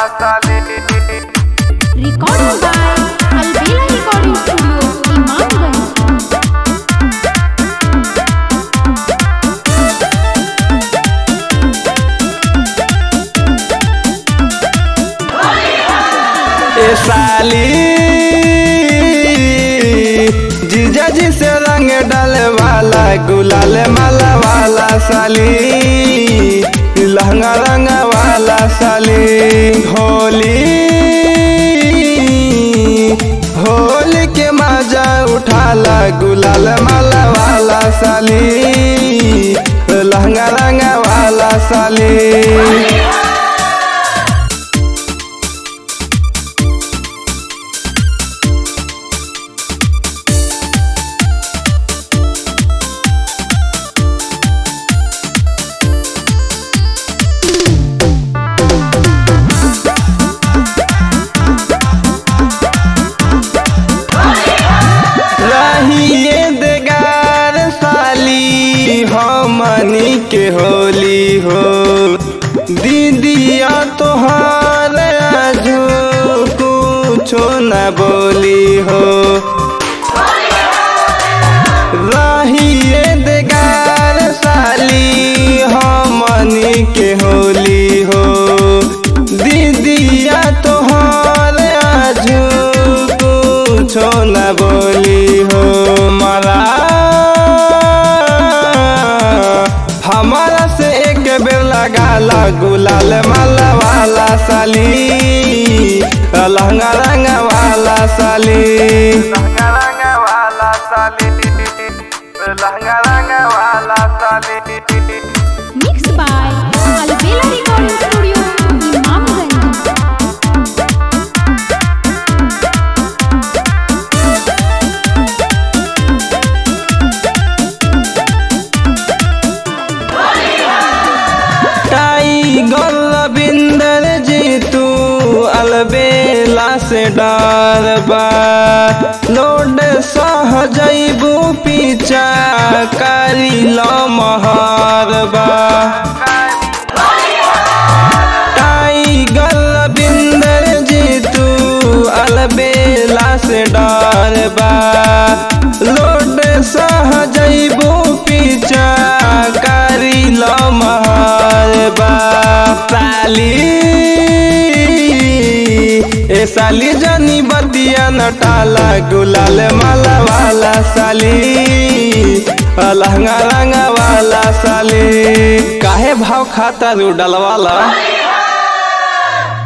साली। Recording by Albela recording studio Imamganj. ए साली जीजा जी से रंग डाले वाला गुलाल माला वाला साली, लहंगा रंग वाला साली। होली के मजा उठाला गुलाल माला वाला साली, लहंगा रंग वाला साली। हमनी के होली हो दीदिया तोहार आजू कुछो न बोली हो। रहिए देगार साली हमनी के होली हो दीदिया तोहार आजू कुछो न बोली हो। हमारा से एक बेर लगाला गुलाल माला वाला साली, लहंगा रंग वाला साली, लहंगा रंग वाला साली, लहंगा रंग वाला साली। Mix by Albela recording studio Imamganj. Govinder ji तू अलबेला से डरबा लोड सह जैबू पीछा करी लो महरबा। गोविंदर जी तू अलबेला से डरबा लोड सह जैबू पीछा करी लो महरबा। साली ए साली जानी बतिया नटाला गुलाल माला वाला साली, लहंगा रंग वाला साली। काहे भाव खाता रू डलवाला।